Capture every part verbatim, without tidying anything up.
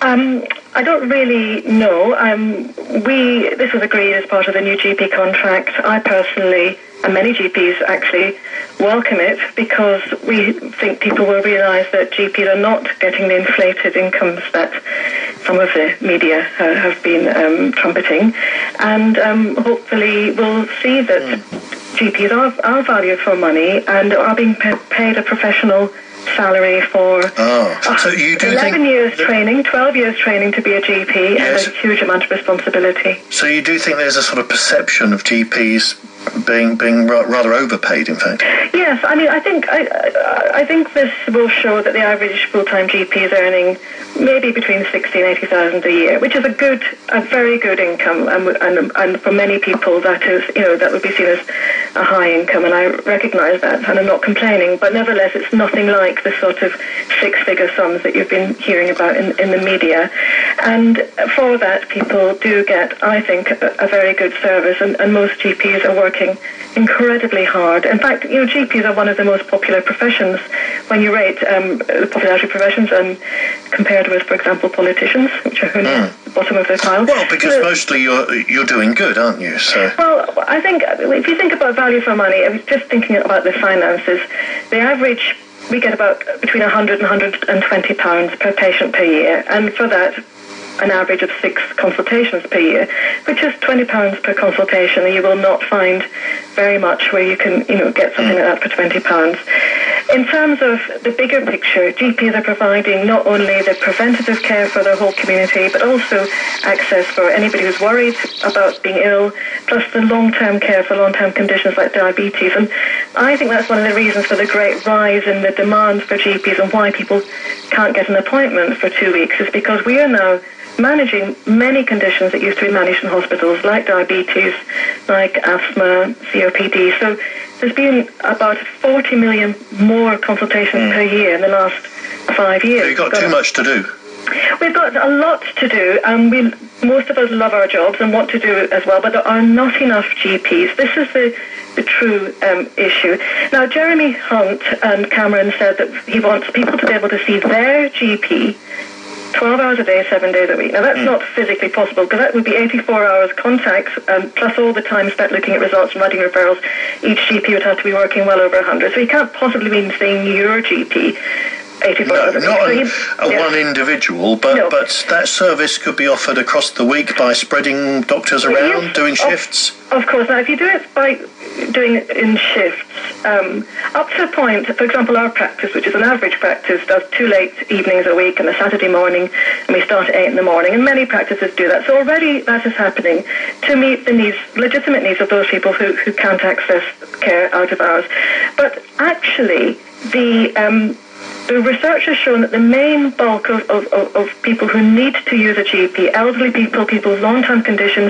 Um, I don't really know. Um, we this was agreed as part of the new G P contract. I personally, and many G Ps actually, welcome it because we think people will realise that G Ps are not getting the inflated incomes that some of the media uh, have been um, trumpeting, and um, hopefully we'll see that mm. G Ps are, are valued for money and are being pa- paid a professional salary for oh, so you do eleven think years training, twelve years training to be a G P, yes. and a huge amount of responsibility. So you do think there's a sort of perception of G Ps being being ra- rather overpaid, in fact? Yes, I mean, I think I, I, I think this will show that the average full-time G P is earning maybe between sixty and eighty thousand a year, which is a good, a very good income, and, and and for many people that is, you know, that would be seen as a high income, and I recognise that, and I'm not complaining. But nevertheless, it's nothing like the sort of six-figure sums that you've been hearing about in, in the media, and for that, people do get, I think, a, a very good service, and, and most G Ps are working incredibly hard. In fact, you know, G Ps are one of the most popular professions when you rate um, the popularity of professions and compared with, for example, politicians, which are mm. at the bottom of the pile. Well, because so, mostly you're you're doing good, aren't you? So. Well, I think if you think about value for money, I was just thinking about the finances. The average, we get about between one hundred and one hundred twenty pounds per patient per year, and for that, an average of six consultations per year, which is twenty pounds per consultation, and you will not find very much where you can, you know, get something like that for twenty pounds. In terms of the bigger picture, G Ps are providing not only the preventative care for the whole community, but also access for anybody who's worried about being ill, plus the long-term care for long-term conditions like diabetes. And I think that's one of the reasons for the great rise in the demand for G Ps and why people can't get an appointment for two weeks, is because we are now managing many conditions that used to be managed in hospitals, like diabetes, like asthma, C O P D. So there's been about forty million more consultations mm. per year in the last five years. So you've got, got too much to do. We've got a lot to do, and we, most of us love our jobs and want to do it as well, but there are not enough G Ps. This is the, the true um, issue. Now, Jeremy Hunt and Cameron said that he wants people to be able to see their G P twelve hours a day, seven days a week. Now, that's mm. not physically possible, because that would be eighty-four hours contacts, um, plus all the time spent looking at results and writing referrals. Each G P would have to be working well over one hundred. So you can't possibly be seeing your G P eighty-four no, hours a week. Not so an, you, a yeah. one individual, but, no. but that service could be offered across the week by spreading doctors around, yes, doing of, shifts. Of course. Now, if you do it by doing it in shifts, um, up to a point, for example, our practice, which is an average practice, does two late evenings a week and a Saturday morning, and we start at eight in the morning, and many practices do that. So already that is happening to meet the needs, legitimate needs of those people who, who can't access care out of hours. But actually, the... Um, The research has shown that the main bulk of, of, of people who need to use a G P, elderly people, people with long-term conditions,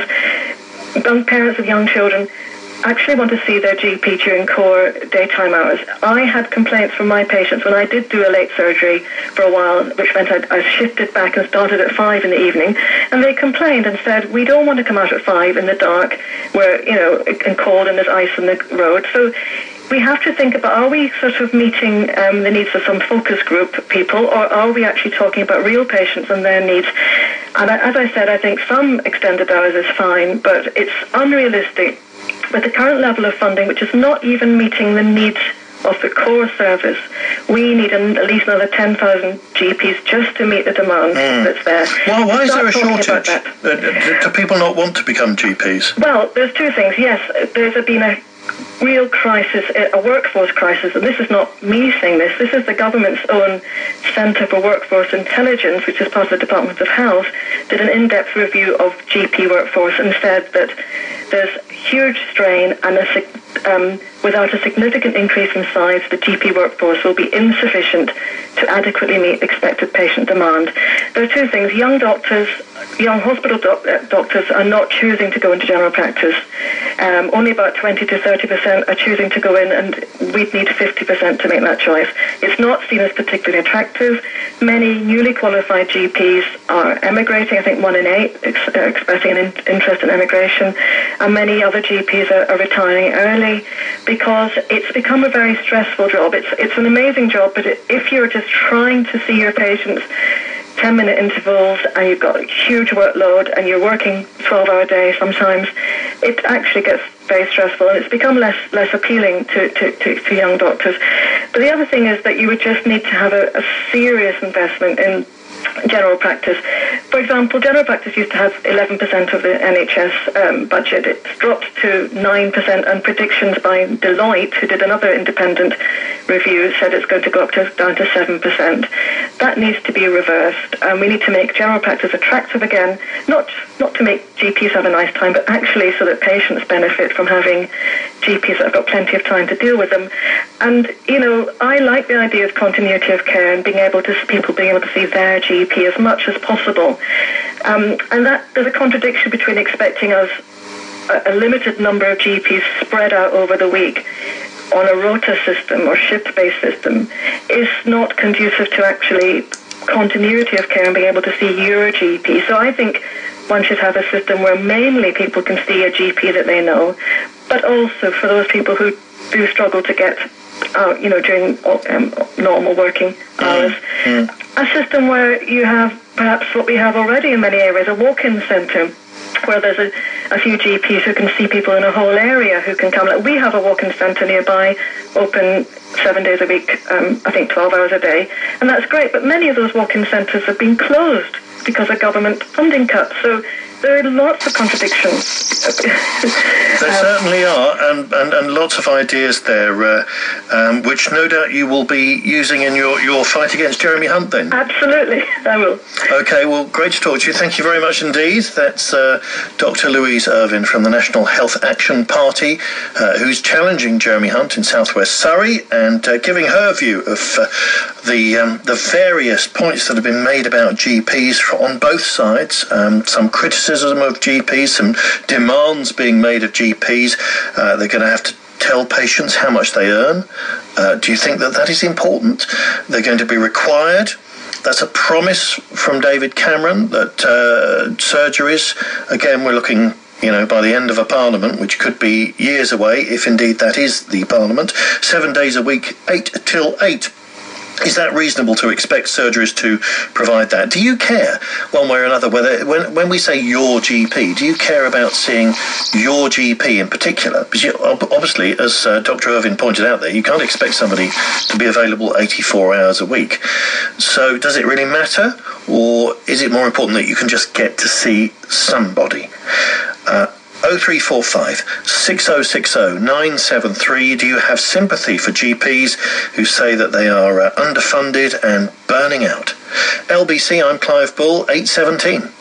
young parents of young children, actually want to see their G P during core daytime hours. I had complaints from my patients when I did do a late surgery for a while, which meant I, I shifted back and started at five in the evening, and they complained and said, we don't want to come out at five in the dark where, you know, and cold and there's ice on the road. So we have to think about, are we sort of meeting um, the needs of some focus group people, or are we actually talking about real patients and their needs? And I, as I said, I think some extended hours is fine, but it's unrealistic with the current level of funding, which is not even meeting the needs of the core service. We need an, at least another ten thousand G Ps just to meet the demand mm. that's there. Well, why is there a shortage? Uh, do people not want to become G Ps? Well, there's two things. Yes, there's been a real crisis, a workforce crisis, and this is not me saying this, this is the government's own Centre for Workforce Intelligence, which is part of the Department of Health, did an in-depth review of G P workforce and said that there's huge strain, and a, um, without a significant increase in size, the G P workforce will be insufficient to adequately meet expected patient demand. There are two things. Young doctors, young hospital doc- doctors are not choosing to go into general practice. Um, only about twenty to thirty percent are choosing to go in, and we'd need fifty percent to make that choice. It's not seen as particularly attractive. Many newly qualified G Ps are emigrating. I think one in eight ex- are expressing an in- interest in emigration, and many other G Ps are, are retiring early because it's become a very stressful job. It's it's an amazing job, but it, if you're just trying to see your patients ten-minute intervals and you've got a huge workload and you're working twelve-hour day sometimes, it actually gets very stressful and it's become less less appealing to, to, to, to young doctors. But the other thing is that you would just need to have a, a serious investment in general practice. For example, general practice used to have eleven percent of the N H S um, budget. It's dropped to nine percent, and predictions by Deloitte, who did another independent review, said it's going to go up to down to seven percent. That needs to be reversed, and we need to make general practice attractive again, not not to make G Ps have a nice time, but actually so that patients benefit from having G Ps that have got plenty of time to deal with them. And, you know, I like the idea of continuity of care and being able to, people being able to see their G P as much as possible. Um, and that there's a contradiction between expecting us a, a limited number of G Ps spread out over the week on a rota system or shift-based system is not conducive to actually continuity of care and being able to see your G P. So I think one should have a system where mainly people can see a G P that they know, but also for those people who do struggle to get out, you know, during um, normal working hours, mm. Mm. a system where you have perhaps what we have already in many areas, a walk-in centre, where there's a, a few G Ps who can see people in a whole area who can come. Like we have a walk-in centre nearby, open seven days a week, um, I think twelve hours a day, and that's great. But many of those walk-in centres have been closed because of government funding cuts. So there are lots of contradictions. There um, certainly are, and, and, and lots of ideas there, uh, um, which no doubt you will be using in your, your fight against Jeremy Hunt then. Absolutely, I will. Okay, well, great to talk to you. Thank you very much indeed. That's uh, Doctor Louise Irvine from the National Health Action Party, uh, who's challenging Jeremy Hunt in southwest Surrey and uh, giving her view of uh, the um, the various points that have been made about G Ps on both sides, um, some criticism of G Ps, some demands being made of G Ps. Uh, they're going to have to tell patients how much they earn. Uh, do you think that that is important? They're going to be required. That's a promise from David Cameron that uh, surgeries, again, we're looking, you know, by the end of a parliament, which could be years away, if indeed that is the parliament, seven days a week, eight till eight. Is that reasonable to expect surgeries to provide that? Do you care, one way or another, whether when when we say your G P, do you care about seeing your G P in particular? Because you, obviously, as uh, Doctor Irvine pointed out there, you can't expect somebody to be available eighty-four hours a week. So does it really matter, or is it more important that you can just get to see somebody? Uh, oh three four five, six oh six oh, nine seven three. Do you have sympathy for G Ps who say that they are uh, underfunded and burning out? L B C, I'm Clive Bull, eight seventeen.